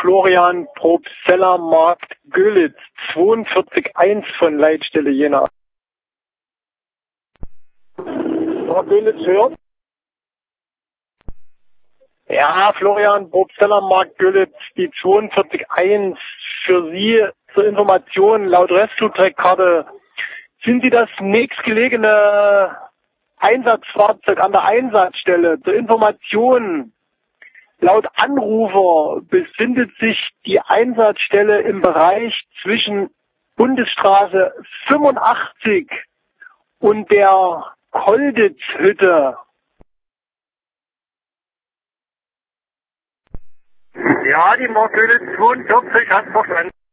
Florian Probsteller Markt Görlitz, 42.1 von Leitstelle Jena. Frau Görlitz hört? Ja, Florian Probsteller Markt Görlitz, die 42.1 für Sie zur Information laut Restflugzeutkarte. Sind Sie das nächstgelegene Einsatzfahrzeug an der Einsatzstelle? Zur Information, laut Anrufer befindet sich die Einsatzstelle im Bereich zwischen Bundesstraße 85 und der Kolditzhütte. Ja, die Mark Görlitz 42 hat verstanden.